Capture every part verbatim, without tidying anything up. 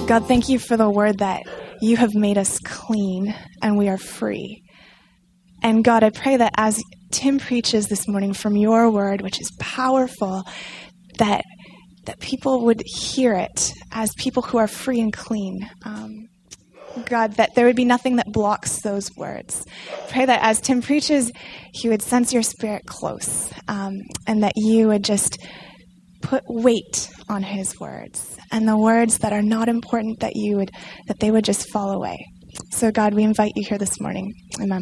God, thank you for the word that you have made us clean and we are free. And God, I pray that as Tim preaches this morning from your word, which is powerful, that that people would hear it as people who are free and clean. Um, God, that there would be nothing that blocks those words. Pray that as Tim preaches, he would sense your spirit close, um, and that you would just put weight on his words, and the words that are not important, that you would, that they would just fall away. So God, we invite you here this morning. Amen.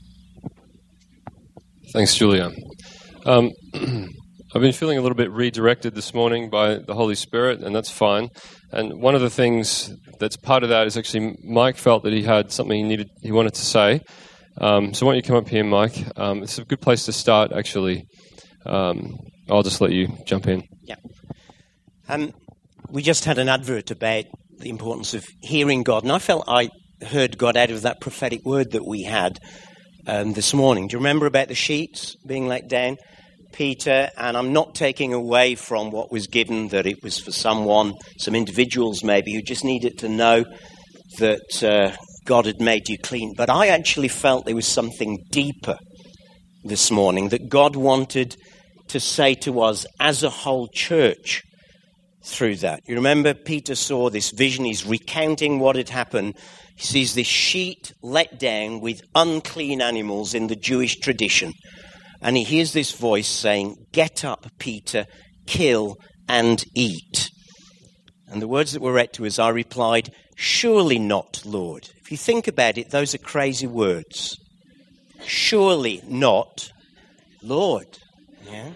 Thanks, Julia. Um, I've been feeling a little bit redirected this morning by the Holy Spirit, and that's fine. And one of the things that's part of that is actually Mike felt that he had something he needed, he wanted to say. Um, so why don't you come up here, Mike? Um, it's a good place to start, actually. Um, I'll just let you jump in. Yeah. Um, we just had an advert about the importance of hearing God, and I felt I heard God out of that prophetic word that we had um, this morning. Do you remember about the sheets being let down? Peter, and I'm not taking away from what was given, that it was for someone, some individuals maybe, who just needed to know that uh, God had made you clean. But I actually felt there was something deeper this morning that God wanted to say to us as a whole church through that. You remember Peter saw this vision, he's recounting what had happened. He sees this sheet let down with unclean animals in the Jewish tradition. And he hears this voice saying, "Get up, Peter, kill and eat." And the words that were read to us, I replied, "Surely not, Lord." If you think about it, those are crazy words. Surely not, Lord. Yeah.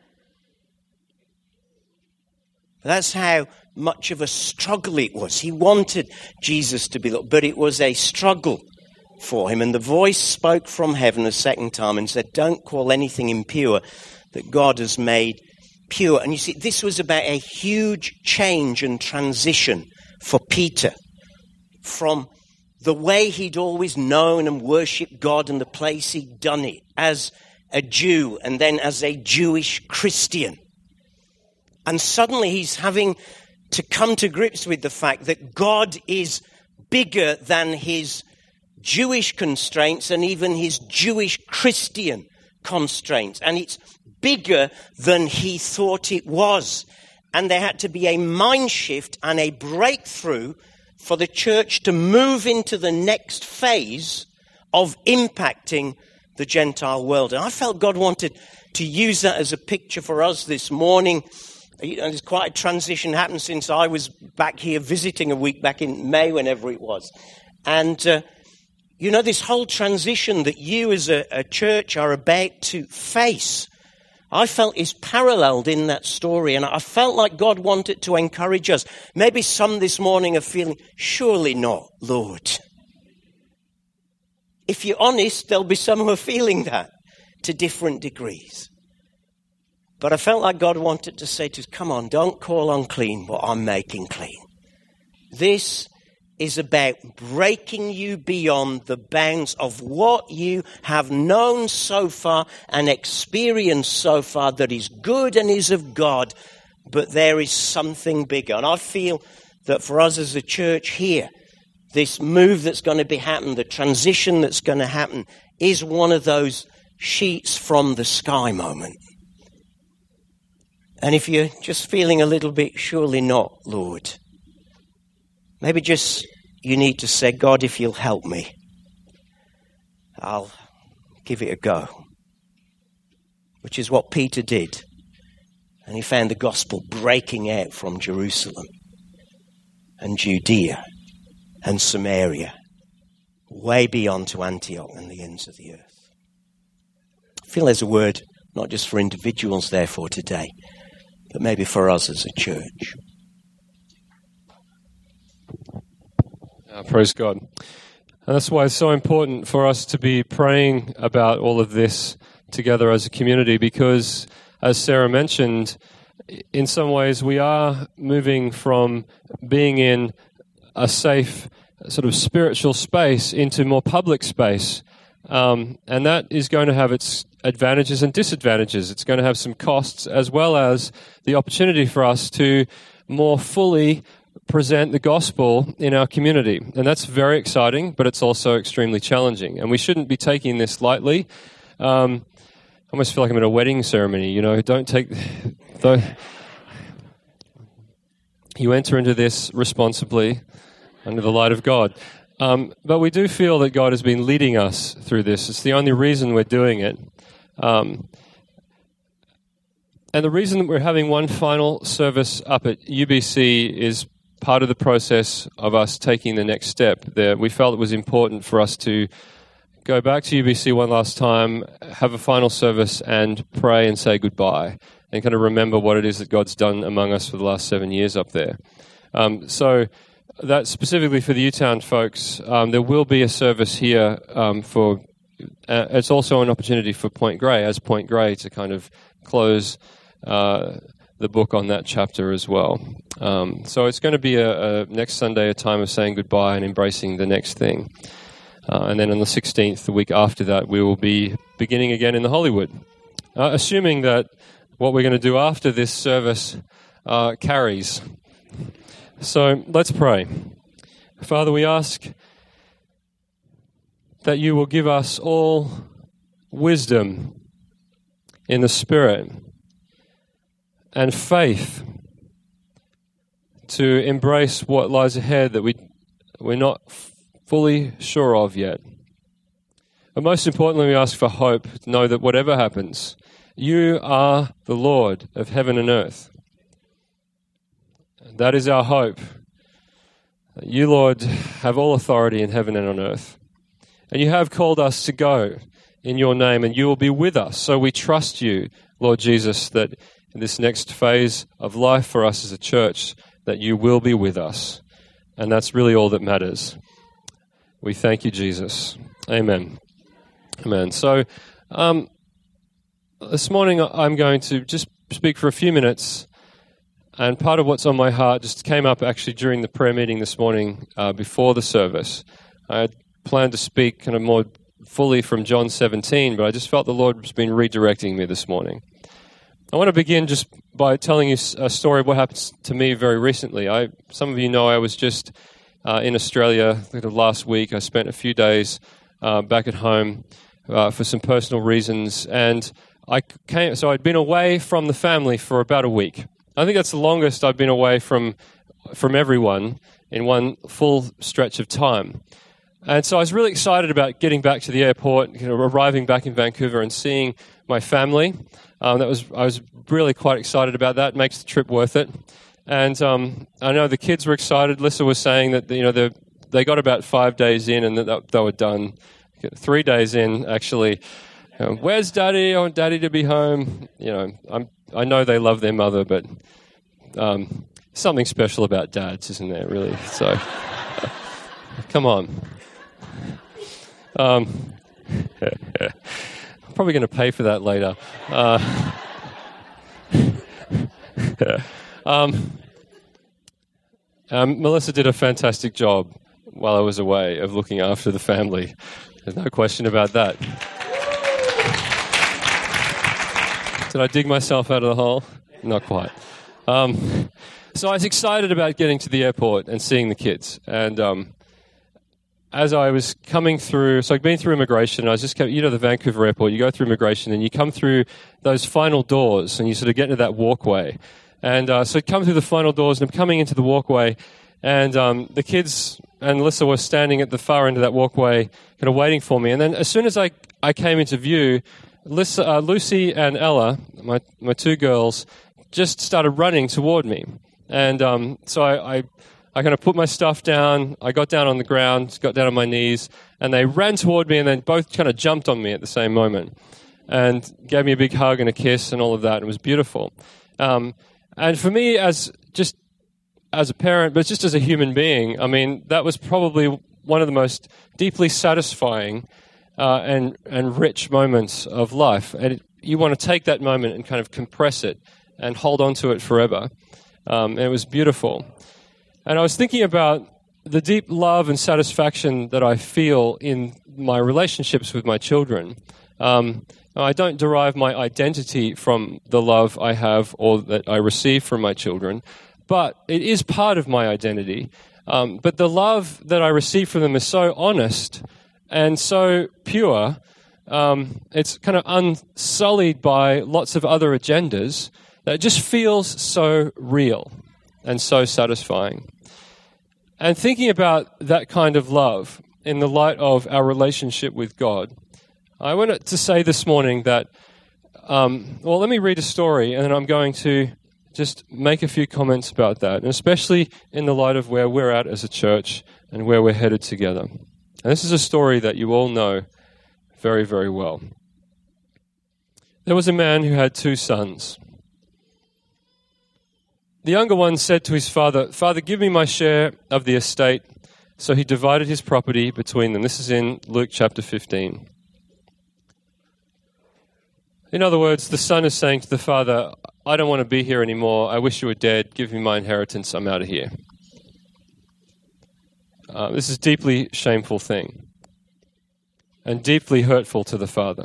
That's how much of a struggle it was. He wanted Jesus to be Lord, but it was a struggle for him. And the voice spoke from heaven a second time and said, "Don't call anything impure that God has made pure." And you see, this was about a huge change and transition for Peter from the way he'd always known and worshipped God and the place he'd done it as a Jew and then as a Jewish Christian. And suddenly he's having to come to grips with the fact that God is bigger than his Jewish constraints and even his Jewish Christian constraints. And it's bigger than he thought it was. And there had to be a mind shift and a breakthrough for the church to move into the next phase of impacting the Gentile world. And I felt God wanted to use that as a picture for us this morning. You know, there's quite a transition happened since I was back here visiting a week back in May, whenever it was. And uh, You know, this whole transition that you as a, a church are about to face, I felt is paralleled in that story. And I felt like God wanted to encourage us. Maybe some this morning are feeling, "Surely not, Lord." If you're honest, there'll be some who are feeling that to different degrees. But I felt like God wanted to say to us, "Come on, don't call unclean what I'm making clean." This is about breaking you beyond the bounds of what you have known so far and experienced so far that is good and is of God, but there is something bigger. And I feel that for us as a church here, this move that's going to be happening, the transition that's going to happen, is one of those sheets from the sky moment. And if you're just feeling a little bit, "Surely not, Lord," maybe just you need to say, "God, if you'll help me, I'll give it a go." Which is what Peter did. And he found the gospel breaking out from Jerusalem and Judea and Samaria, way beyond to Antioch and the ends of the earth. I feel there's a word, not just for individuals therefore today, but maybe for us as a church. Uh, praise God. And that's why it's so important for us to be praying about all of this together as a community, because, as Sarah mentioned, in some ways we are moving from being in a safe sort of spiritual space into more public space. Um, and that is going to have its advantages and disadvantages. It's going to have some costs, as well as the opportunity for us to more fully present the gospel in our community. And that's very exciting, but it's also extremely challenging. And we shouldn't be taking this lightly. Um, I almost feel like I'm at a wedding ceremony, you know. Don't take... the, you enter into this responsibly under the light of God. Um, but we do feel that God has been leading us through this. It's the only reason we're doing it. Um, and the reason that we're having one final service up at U B C is part of the process of us taking the next step there. We felt it was important for us to go back to U B C one last time, have a final service, and pray and say goodbye, and kind of remember what it is that God's done among us for the last seven years up there. Um, so that's specifically for the U-Town folks. Um, there will be a service here um, for... Uh, it's also an opportunity for Point Grey, as Point Grey, to kind of close uh, the book on that chapter as well. Um, so it's going to be a, a next Sunday, a time of saying goodbye and embracing the next thing. Uh, and then on the sixteenth, the week after that, we will be beginning again in the Hollywood. Uh, assuming that what we're going to do after this service uh, carries. So let's pray. Father, we ask that you will give us all wisdom in the Spirit and faith to embrace what lies ahead that we, we're not fully sure of yet. But most importantly, we ask for hope, to know that whatever happens, you are the Lord of heaven and earth. That is our hope. You, Lord, have all authority in heaven and on earth. And you have called us to go in your name, and you will be with us. So we trust you, Lord Jesus, that in this next phase of life for us as a church, that you will be with us. And that's really all that matters. We thank you, Jesus. Amen. Amen. So um, this morning I'm going to just speak for a few minutes. And part of what's on my heart just came up actually during the prayer meeting this morning uh, before the service. I had planned to speak kind of more fully from John seventeen, but I just felt the Lord has been redirecting me this morning. I want to begin just by telling you a story of what happened to me very recently. I, some of you know I was just uh, in Australia last week. I spent a few days uh, back at home uh, for some personal reasons, and I came. So I'd been away from the family for about a week. I think that's the longest I've been away from from everyone in one full stretch of time. And so I was really excited about getting back to the airport, you know, arriving back in Vancouver and seeing my family. Um, that was I was really quite excited about that. It makes the trip worth it. And um, I know the kids were excited. Lisa was saying that you know they they got about five days in and that they were done. Three days in, actually. You know, where's Daddy? I want Daddy to be home. You know, I'm. I know they love their mother, but um, something special about dads, isn't there, really? So, come on. Um, I'm probably going to pay for that later. Uh, um, um, Melissa did a fantastic job while I was away of looking after the family. There's no question about that. Did I dig myself out of the hole? Not quite. Um, so I was excited about getting to the airport and seeing the kids. And um, as I was coming through, so I'd been through immigration. I was just, you know, the Vancouver airport, you go through immigration and you come through those final doors and you sort of get into that walkway. And uh, so I'd come through the final doors and I'm coming into the walkway and um, the kids and Alyssa were standing at the far end of that walkway kind of waiting for me. And then as soon as I, I came into view, Lisa, uh, Lucy and Ella, my my two girls, just started running toward me. And um, so I, I, I kind of put my stuff down. I got down on the ground, got down on my knees, and they ran toward me and then both kind of jumped on me at the same moment and gave me a big hug and a kiss and all of that. It was beautiful. Um, and for me, as just as a parent, but just as a human being, I mean, that was probably one of the most deeply satisfying Uh, and and rich moments of life. And it, you want to take that moment and kind of compress it and hold on to it forever. Um, and it was beautiful. And I was thinking about the deep love and satisfaction that I feel in my relationships with my children. Um, I don't derive my identity from the love I have or that I receive from my children, but it is part of my identity. Um, but the love that I receive from them is so honest and so pure. Um, it's kind of unsullied by lots of other agendas that it just feels so real and so satisfying. And thinking about that kind of love in the light of our relationship with God, I wanted to say this morning that, um, well, let me read a story, and then I'm going to just make a few comments about that, and especially in the light of where we're at as a church and where we're headed together. And this is a story that you all know very, very well. There was a man who had two sons. The younger one said to his father, "Father, give me my share of the estate." So he divided his property between them. This is in Luke chapter fifteen. In other words, the son is saying to the father, "I don't want to be here anymore. I wish you were dead. Give me my inheritance. I'm out of here." Uh, this is a deeply shameful thing and deeply hurtful to the father.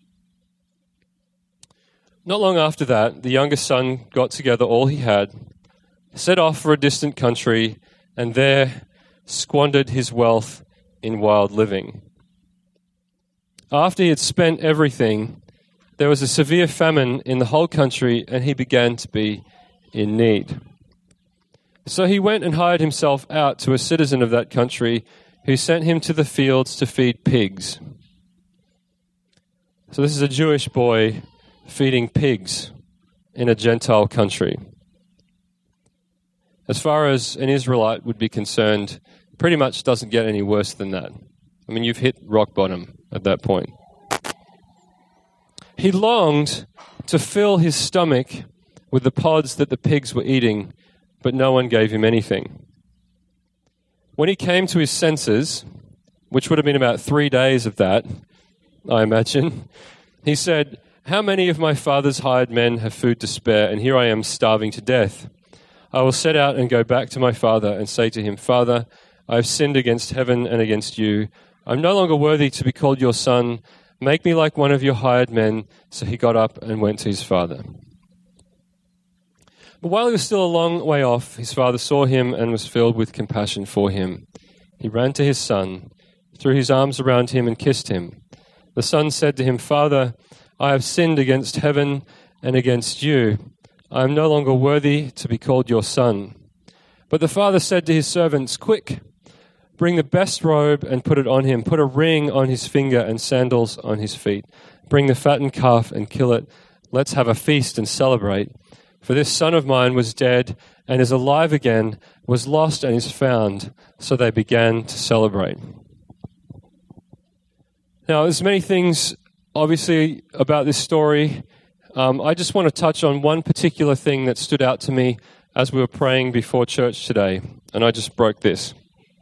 Not long after that, the youngest son got together all he had, set off for a distant country, and there squandered his wealth in wild living. After he had spent everything, there was a severe famine in the whole country, and he began to be in need. So he went and hired himself out to a citizen of that country, who sent him to the fields to feed pigs. So this is a Jewish boy feeding pigs in a Gentile country. As far as an Israelite would be concerned, pretty much doesn't get any worse than that. I mean, you've hit rock bottom at that point. He longed to fill his stomach with the pods that the pigs were eating, but no one gave him anything. When he came to his senses, which would have been about three days of that, I imagine, he said, "How many of my father's hired men have food to spare, and here I am starving to death? I will set out and go back to my father and say to him, 'Father, I have sinned against heaven and against you. I'm no longer worthy to be called your son. Make me like one of your hired men.' So he got up and went to his father. But while he was still a long way off, his father saw him and was filled with compassion for him. He ran to his son, threw his arms around him and kissed him. The son said to him, 'Father, I have sinned against heaven and against you. I am no longer worthy to be called your son.' But the father said to his servants, 'Quick, bring the best robe and put it on him. Put a ring on his finger and sandals on his feet. Bring the fattened calf and kill it. Let's have a feast and celebrate. For this son of mine was dead and is alive again, was lost and is found.' So they began to celebrate." Now, there's many things, obviously, about this story. Um, I just want to touch on one particular thing that stood out to me as we were praying before church today, and I just broke this.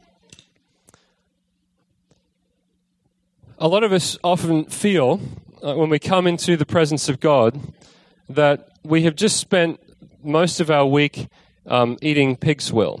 A lot of us often feel, uh, when we come into the presence of God, that we have just spent most of our week um, eating pig swill,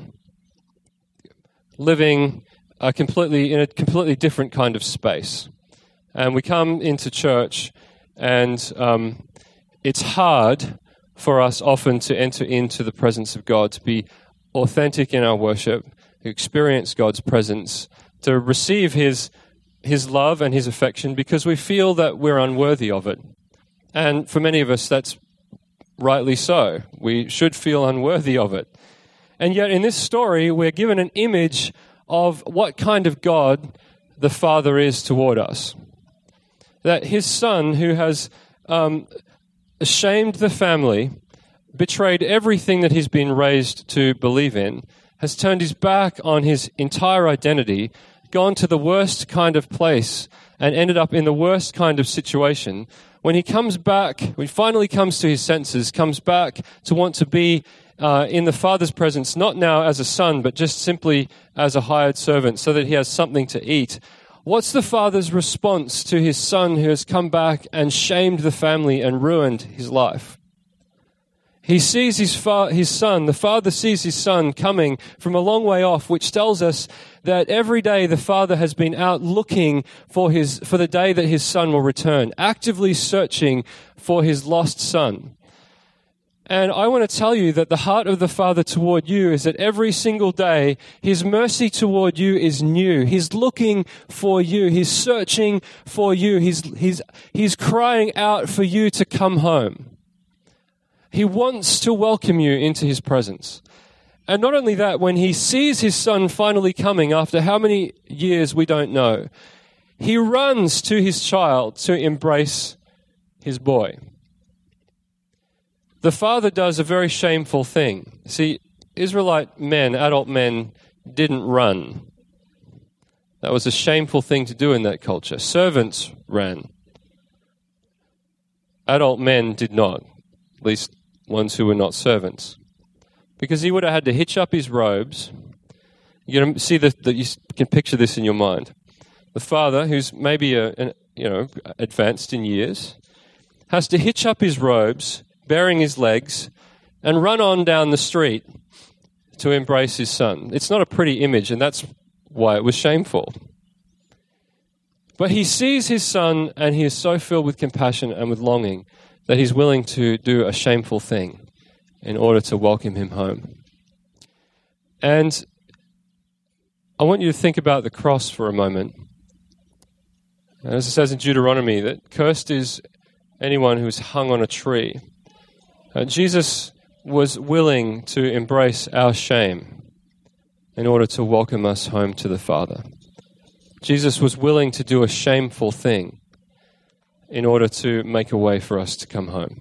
living a completely in a completely different kind of space. And we come into church, and um, it's hard for us often to enter into the presence of God, to be authentic in our worship, to experience God's presence, to receive His His love and His affection, because we feel that we're unworthy of it. And for many of us, that's rightly so. We should feel unworthy of it. And yet in this story, we're given an image of what kind of God the Father is toward us. That His Son, who has um, shamed the family, betrayed everything that he's been raised to believe in, has turned his back on his entire identity, gone to the worst kind of place, and ended up in the worst kind of situation. When he comes back, when he finally comes to his senses, comes back to want to be uh, in the Father's presence, not now as a son, but just simply as a hired servant, so that he has something to eat. What's the Father's response to his son who has come back and shamed the family and ruined his life? He sees his, fa- his son, the Father sees his son coming from a long way off, which tells us that every day the Father has been out looking for his, for the day that his son will return, actively searching for his lost son. And I want to tell you that the heart of the Father toward you is that every single day, His mercy toward you is new. He's looking for you. He's searching for you. He's, he's, he's crying out for you to come home. He wants to welcome you into His presence. And not only that, when He sees His Son finally coming after how many years we don't know, He runs to His child to embrace His boy. The Father does a very shameful thing. See, Israelite men, adult men, didn't run. That was a shameful thing to do in that culture. Servants ran. Adult men did not, at least ones who were not servants. Because he would have had to hitch up his robes. You can see that you can picture this in your mind. The father, who's maybe a, an, you know advanced in years, has to hitch up his robes, bearing his legs, and run on down the street to embrace his son. It's not a pretty image, and that's why it was shameful. But he sees his son, and he is so filled with compassion and with longing that he's willing to do a shameful thing in order to welcome him home. And I want you to think about the cross for a moment. And as it says in Deuteronomy, that cursed is anyone who is hung on a tree. Uh, Jesus was willing to embrace our shame in order to welcome us home to the Father. Jesus was willing to do a shameful thing in order to make a way for us to come home.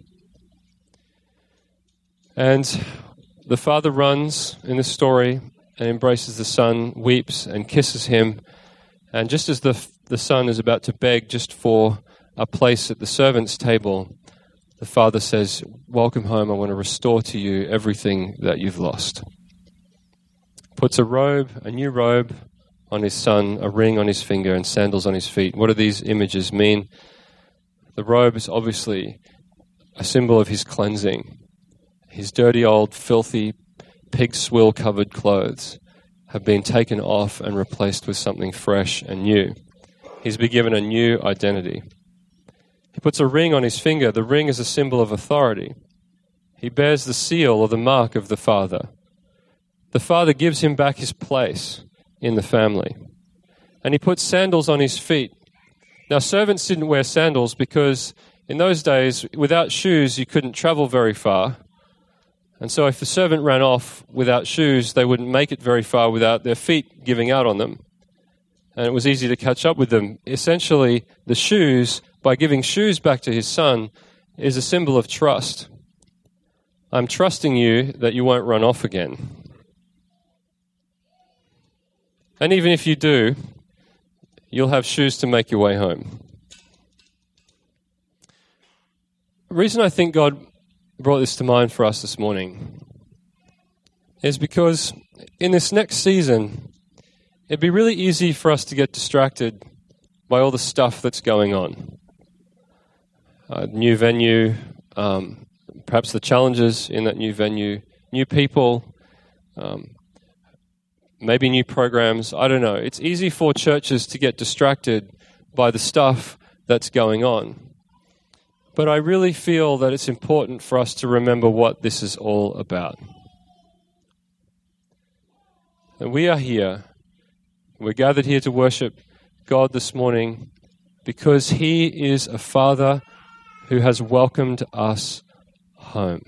And the Father runs in the story and embraces the Son, weeps and kisses him. And just as the, the Son is about to beg just for a place at the servant's table, the Father says, "Welcome home, I want to restore to you everything that you've lost." Puts a robe, a new robe on his Son, a ring on his finger, and sandals on his feet. What do these images mean? The robe is obviously a symbol of his cleansing. His dirty old, filthy, pig swill-covered clothes have been taken off and replaced with something fresh and new. He's been given a new identity. He puts a ring on his finger. The ring is a symbol of authority. He bears the seal or the mark of the Father. The Father gives him back his place in the family. And he puts sandals on his feet. Now, servants didn't wear sandals because in those days, without shoes, you couldn't travel very far. And so if the servant ran off without shoes, they wouldn't make it very far without their feet giving out on them. And it was easy to catch up with them. Essentially, the shoes, by giving shoes back to his Son, is a symbol of trust. I'm trusting you that you won't run off again. And even if you do, you'll have shoes to make your way home. The reason I think God brought this to mind for us this morning is because in this next season, it'd be really easy for us to get distracted by all the stuff that's going on. Uh, new venue, um, perhaps the challenges in that new venue, new people, um, maybe new programs, I don't know. It's easy for churches to get distracted by the stuff that's going on. But I really feel that it's important for us to remember what this is all about. And we are here, we're gathered here to worship God this morning because He is a Father who has welcomed us home.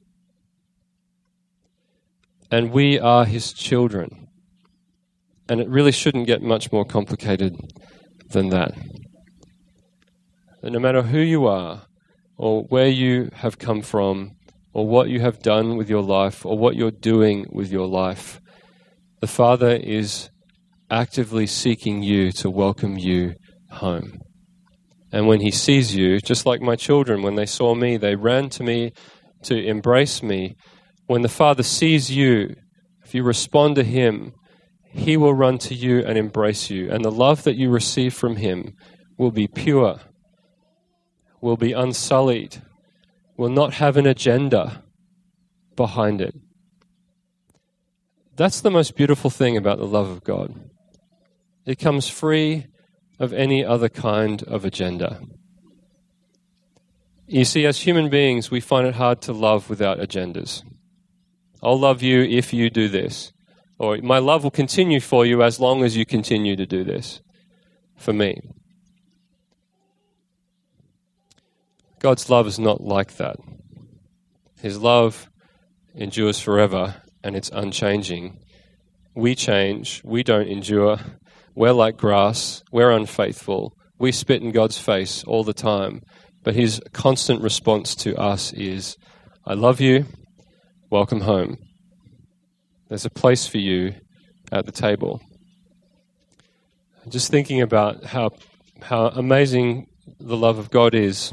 And we are His children. And it really shouldn't get much more complicated than that. And no matter who you are, or where you have come from, or what you have done with your life, or what you're doing with your life, the Father is actively seeking you to welcome you home. And when He sees you, just like my children, when they saw me, they ran to me to embrace me. When the Father sees you, if you respond to Him, He will run to you and embrace you. And the love that you receive from Him will be pure, will be unsullied, will not have an agenda behind it. That's the most beautiful thing about the love of God. It comes free of any other kind of agenda. You see, as human beings, we find it hard to love without agendas. I'll love you if you do this. Or my love will continue for you as long as you continue to do this for me. God's love is not like that. His love endures forever and it's unchanging. We change, we don't endure. We're like grass, we're unfaithful. We spit in God's face all the time. But his constant response to us is, I love you, welcome home. There's a place for you at the table. Just thinking about how how amazing the love of God is.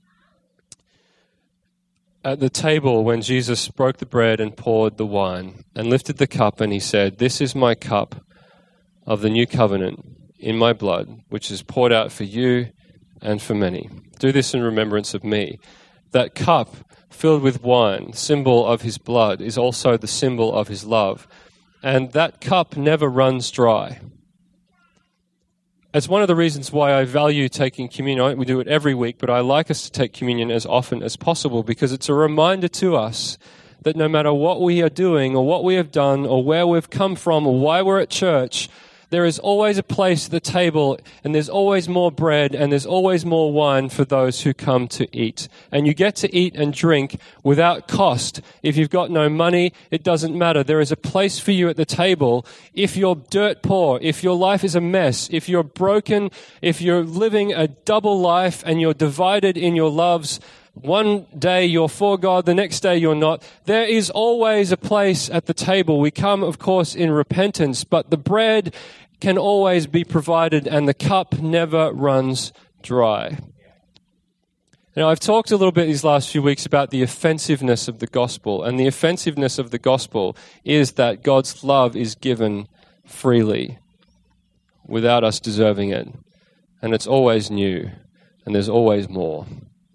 At the table, when Jesus broke the bread and poured the wine and lifted the cup and he said, this is my cup of the new covenant in my blood, which is poured out for you and for many. Do this in remembrance of me. That cup filled with wine, symbol of his blood, is also the symbol of his love. And that cup never runs dry. It's one of the reasons why I value taking communion. We do it every week, but I like us to take communion as often as possible because it's a reminder to us that no matter what we are doing or what we have done or where we've come from or why we're at church, there is always a place at the table and there's always more bread and there's always more wine for those who come to eat. And you get to eat and drink without cost. If you've got no money, it doesn't matter. There is a place for you at the table. If you're dirt poor, if your life is a mess, if you're broken, if you're living a double life and you're divided in your loves, one day you're for God, the next day you're not. There is always a place at the table. We come, of course, in repentance, but the bread can always be provided and the cup never runs dry. Now, I've talked a little bit these last few weeks about the offensiveness of the gospel, and the offensiveness of the gospel is that God's love is given freely without us deserving it, and it's always new, and there's always more.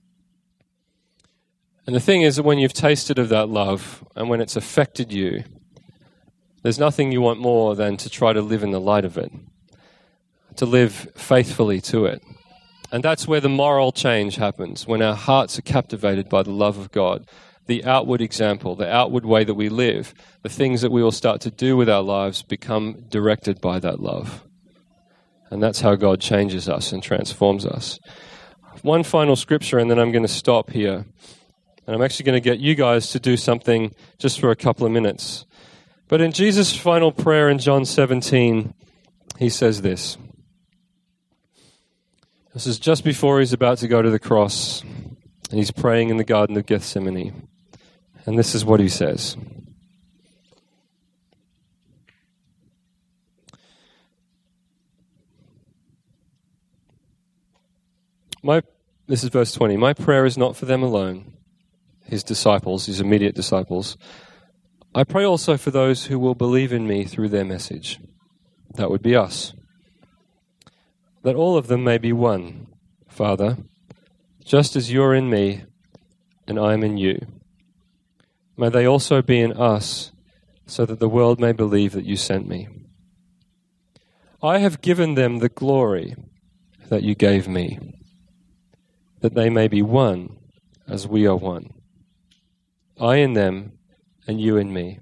And the thing is that when you've tasted of that love and when it's affected you, there's nothing you want more than to try to live in the light of it, to live faithfully to it. And that's where the moral change happens, when our hearts are captivated by the love of God, the outward example, the outward way that we live, the things that we will start to do with our lives become directed by that love. And that's how God changes us and transforms us. One final scripture, and then I'm going to stop here. And I'm actually going to get you guys to do something just for a couple of minutes. But in Jesus' final prayer in John seventeen, he says this. This is just before he's about to go to the cross, and he's praying in the Garden of Gethsemane. And this is what he says. My, this is verse twenty. My prayer is not for them alone, his disciples, his immediate disciples. I pray also for those who will believe in me through their message. That would be us. That all of them may be one, Father, just as you're in me and I am in you. May they also be in us, so that the world may believe that you sent me. I have given them the glory that you gave me, that they may be one as we are one. I in them, and you in me.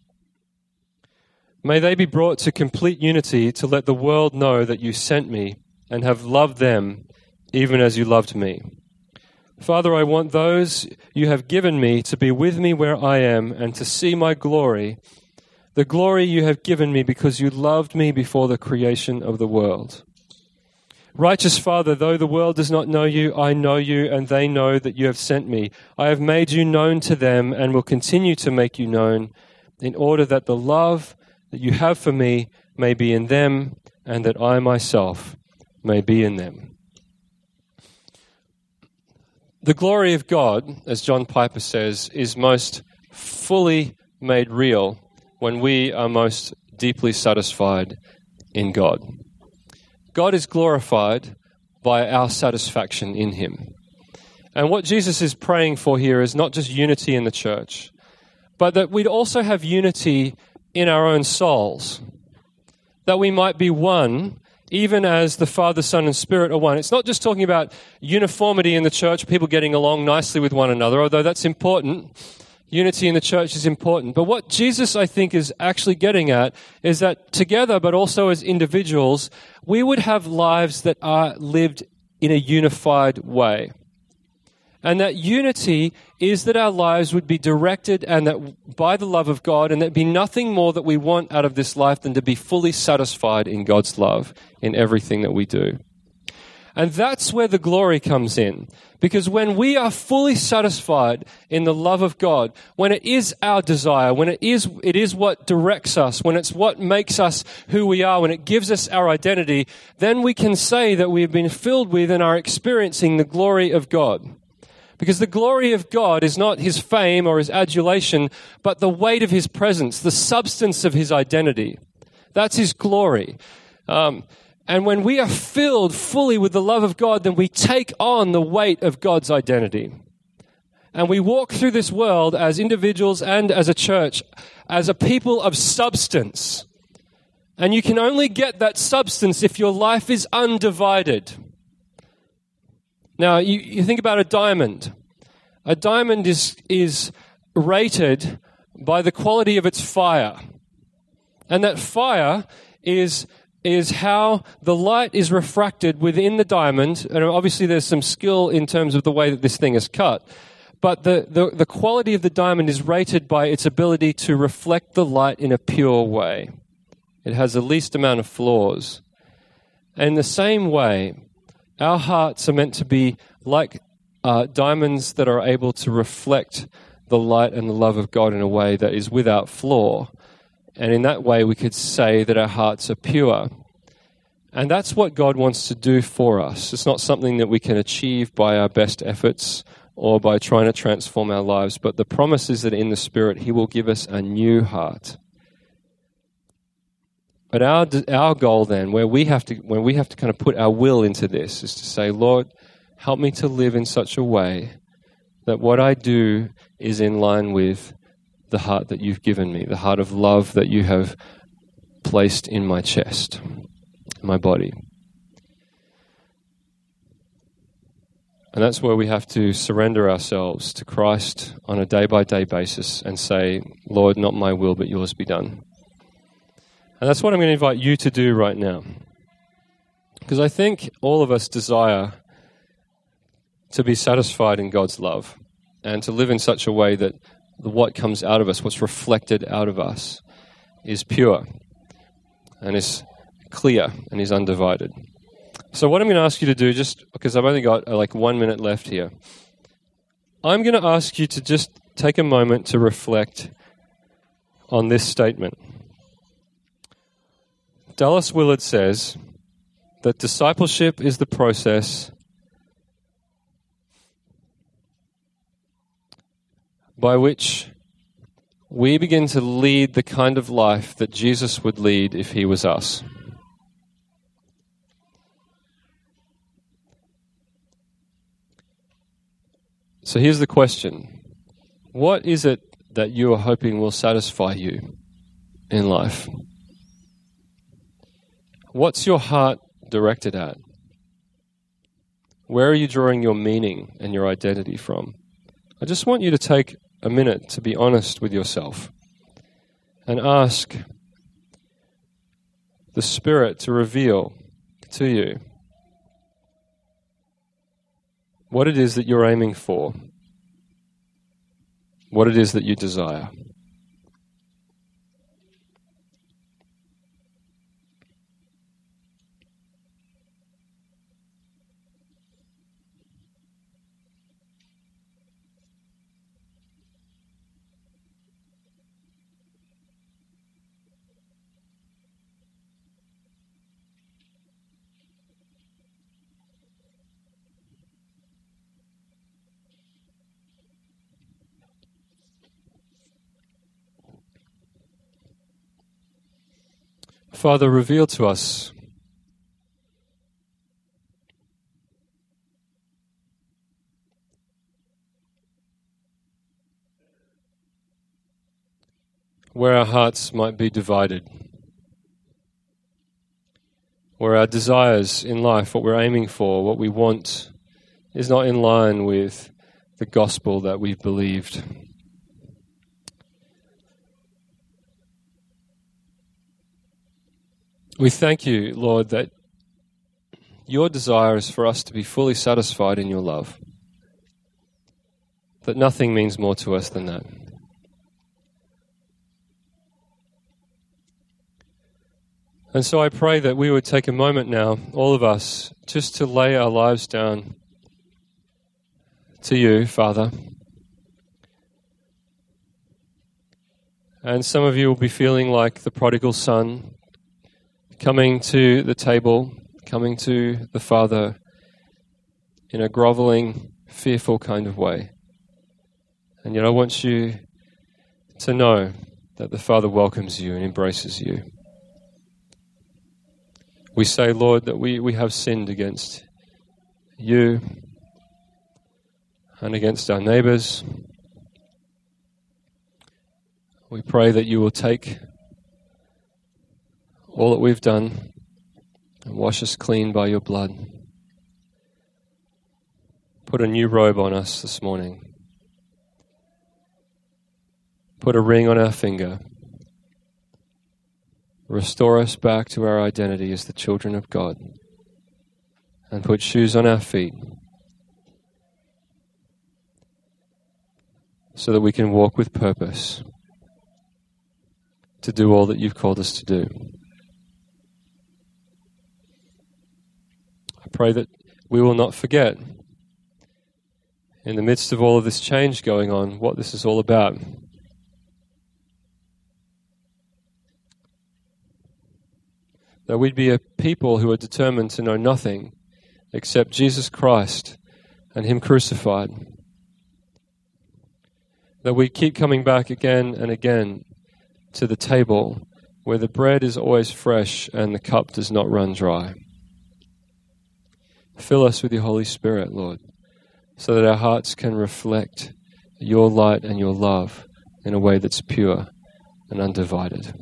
May they be brought to complete unity to let the world know that you sent me and have loved them even as you loved me. Father, I want those you have given me to be with me where I am and to see my glory, the glory you have given me because you loved me before the creation of the world. Righteous Father, though the world does not know you, I know you, and they know that you have sent me. I have made you known to them and will continue to make you known, in order that the love that you have for me may be in them, and that I myself may be in them. The glory of God, as John Piper says, is most fully made real when we are most deeply satisfied in God. God is glorified by our satisfaction in him. And what Jesus is praying for here is not just unity in the church, but that we'd also have unity in our own souls, that we might be one even as the Father, Son, and Spirit are one. It's not just talking about uniformity in the church, people getting along nicely with one another, although that's important. Unity in the church is important. But what Jesus, I think, is actually getting at is that together, but also as individuals, we would have lives that are lived in a unified way. And that unity is that our lives would be directed and that by the love of God, and there'd be nothing more that we want out of this life than to be fully satisfied in God's love in everything that we do. And that's where the glory comes in. Because when we are fully satisfied in the love of God, when it is our desire, when it is it is what directs us, when it's what makes us who we are, when it gives us our identity, then we can say that we have been filled with and are experiencing the glory of God. Because the glory of God is not his fame or his adulation, but the weight of his presence, the substance of his identity. That's his glory. Um, and when we are filled fully with the love of God, then we take on the weight of God's identity. And we walk through this world as individuals and as a church, as a people of substance. And you can only get that substance if your life is undivided. Now, you, you think about a diamond. A diamond is, is rated by the quality of its fire. And that fire is, is how the light is refracted within the diamond. And obviously there's some skill in terms of the way that this thing is cut. But the, the, the quality of the diamond is rated by its ability to reflect the light in a pure way. It has the least amount of flaws. And in the same way, our hearts are meant to be like uh, diamonds that are able to reflect the light and the love of God in a way that is without flaw. And in that way, we could say that our hearts are pure. And that's what God wants to do for us. It's not something that we can achieve by our best efforts or by trying to transform our lives, but the promise is that in the Spirit, he will give us a new heart. But our our goal then, where we have to when we have to kind of put our will into this, is to say, Lord, help me to live in such a way that what I do is in line with the heart that you've given me, the heart of love that you have placed in my chest, my body. And that's where we have to surrender ourselves to Christ on a day-by-day basis and say, Lord, not my will, but yours be done. And that's what I'm going to invite you to do right now. Because I think all of us desire to be satisfied in God's love and to live in such a way that what comes out of us, what's reflected out of us, is pure and is clear and is undivided. So what I'm going to ask you to do, just because I've only got uh, like one minute left here, I'm going to ask you to just take a moment to reflect on this statement. Dallas Willard says that discipleship is the process by which we begin to lead the kind of life that Jesus would lead if he was us. So here's the question. What is it that you are hoping will satisfy you in life? What's your heart directed at? Where are you drawing your meaning and your identity from? I just want you to take a minute to be honest with yourself and ask the Spirit to reveal to you what it is that you're aiming for, what it is that you desire. Father, reveal to us where our hearts might be divided, where our desires in life, what we're aiming for, what we want, is not in line with the gospel that we've believed. We thank you, Lord, that your desire is for us to be fully satisfied in your love, that nothing means more to us than that. And so I pray that we would take a moment now, all of us, just to lay our lives down to you, Father. And some of you will be feeling like the prodigal son, coming to the table, coming to the Father in a groveling, fearful kind of way. And yet I want you to know that the Father welcomes you and embraces you. We say, Lord, that we, we have sinned against you and against our neighbors. We pray that you will take all that we've done and wash us clean by your blood. Put a new robe on us this morning. Put a ring on our finger. Restore us back to our identity as the children of God. And put shoes on our feet so that we can walk with purpose to do all that you've called us to do. I pray that we will not forget, in the midst of all of this change going on, what this is all about. That we'd be a people who are determined to know nothing except Jesus Christ and Him crucified. That we keep coming back again and again to the table where the bread is always fresh and the cup does not run dry. Fill us with your Holy Spirit, Lord, so that our hearts can reflect your light and your love in a way that's pure and undivided.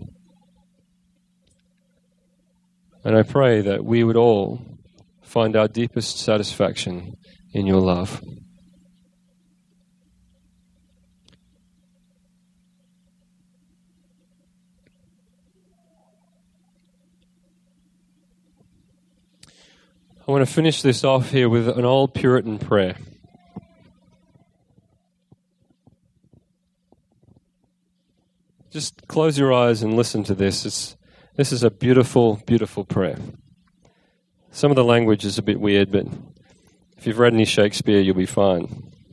And I pray that we would all find our deepest satisfaction in your love. I want to finish this off here with an old Puritan prayer. Just close your eyes and listen to this. It's This is a beautiful, beautiful prayer. Some of the language is a bit weird, but if you've read any Shakespeare, you'll be fine.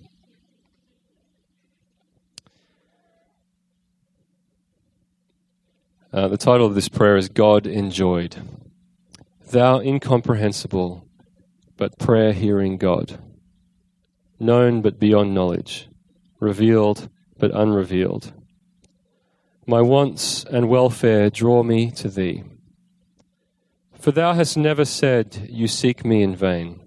Uh, the title of this prayer is God Enjoyed. Thou incomprehensible, but prayer-hearing God. Known but beyond knowledge. Revealed but unrevealed. My wants and welfare draw me to thee. For thou hast never said, you seek me in vain.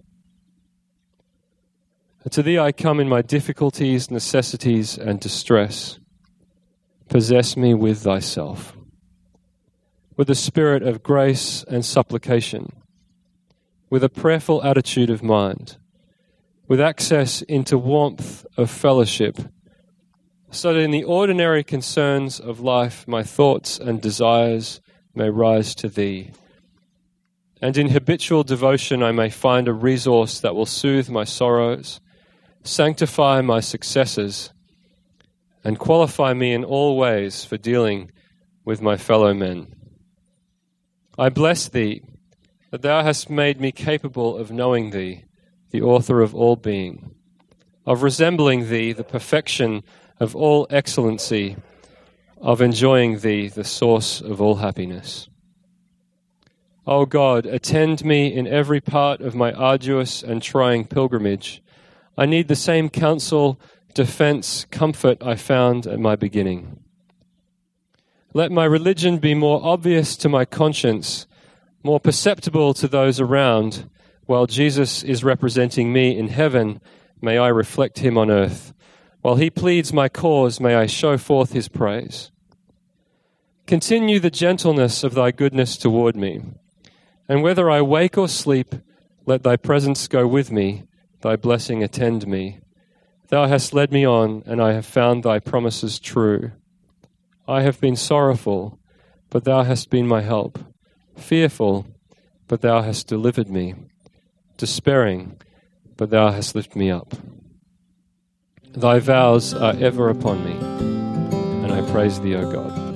To thee I come in my difficulties, necessities, and distress. Possess me with thyself, with a spirit of grace and supplication, with a prayerful attitude of mind, with access into warmth of fellowship, so that in the ordinary concerns of life my thoughts and desires may rise to thee. And in habitual devotion I may find a resource that will soothe my sorrows, sanctify my successes, and qualify me in all ways for dealing with my fellow men. I bless thee that thou hast made me capable of knowing thee, the author of all being, of resembling thee, the perfection of all excellency, of enjoying thee, the source of all happiness. O God, attend me in every part of my arduous and trying pilgrimage. I need the same counsel, defense, comfort I found at my beginning. Let my religion be more obvious to my conscience, more perceptible to those around. While Jesus is representing me in heaven, may I reflect him on earth. While he pleads my cause, may I show forth his praise. Continue the gentleness of thy goodness toward me, And whether I wake or sleep, let thy presence go with me, thy blessing attend me. Thou hast led me on, and I have found thy promises true. I have been sorrowful, but thou hast been my help. Fearful, but thou hast delivered me. Despairing, but thou hast lifted me up. Thy vows are ever upon me, and I praise thee, O God.